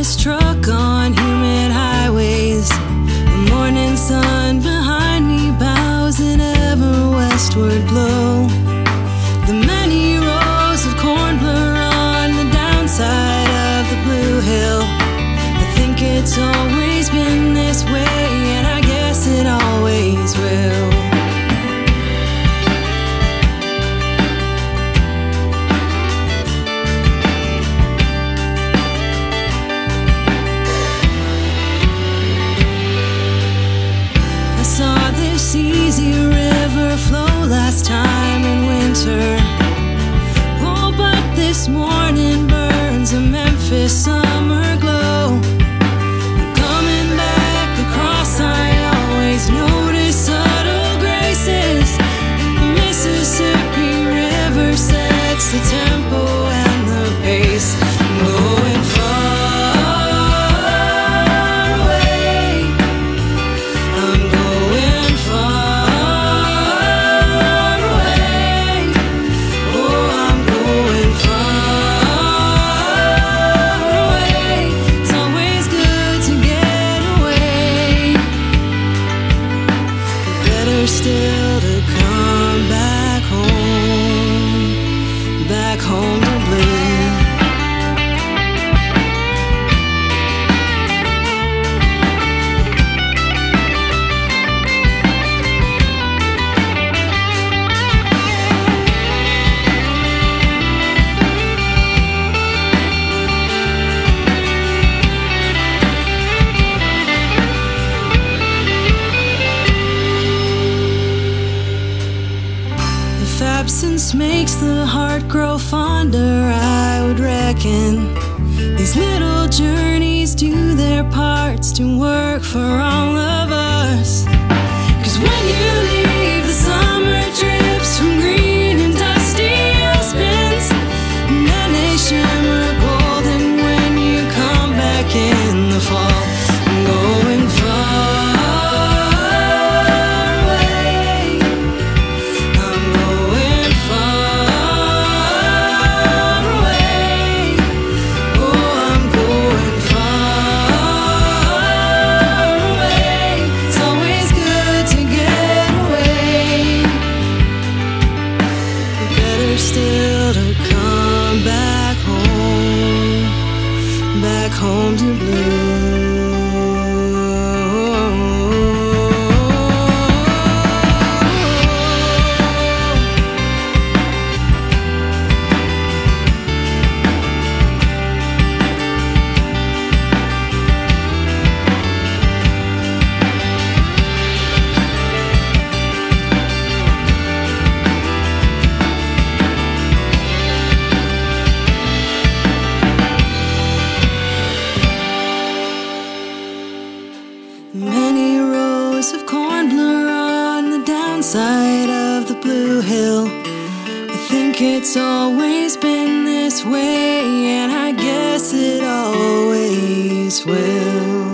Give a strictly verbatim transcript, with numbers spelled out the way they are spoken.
struck on humid highways. The morning sun behind me bows in ever westward glow. The many rows of corn blur on the downside of the blue hill. I think it's always been this way, and I guess it always will. Saw this easy river flow last time in winter. Oh, but this morning burns a Memphis summer glow. Coming back across, I always notice subtle graces. The Mississippi River sets the tempo and the pace. Going far away, I'm going far away. Oh, I'm going far away. It's always good to get away, but better still to come back home, back home to blue. If absence makes the heart grow fonder, I would reckon these little journeys do their parts to work for all of us. 'Cause when you leave, the summer drips from green and dusty aspens, and then they shimmer golden when you come back in the fall. I'm going far away, I'm going far away. Oh, I'm going far away. It's always good to get away, but better still to come back home, back home to blue. Many rows of corn blur on the downside of the blue hill. I think it's always been this way, and I guess it always will.